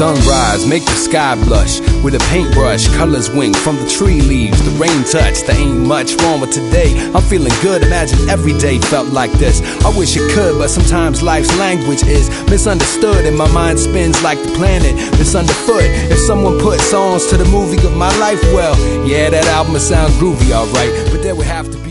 Sunrise, make the sky blush with a paintbrush. Colors wink from the tree leaves, the rain touch. There ain't much wrong with today. I'm feeling good, imagine every day felt like this. I wish it could, but sometimes life's language is misunderstood, and my mind spins like the planet misunderfoot. If someone put songs to the movie of my life, well, yeah, that album would sound groovy, alright, but there would have to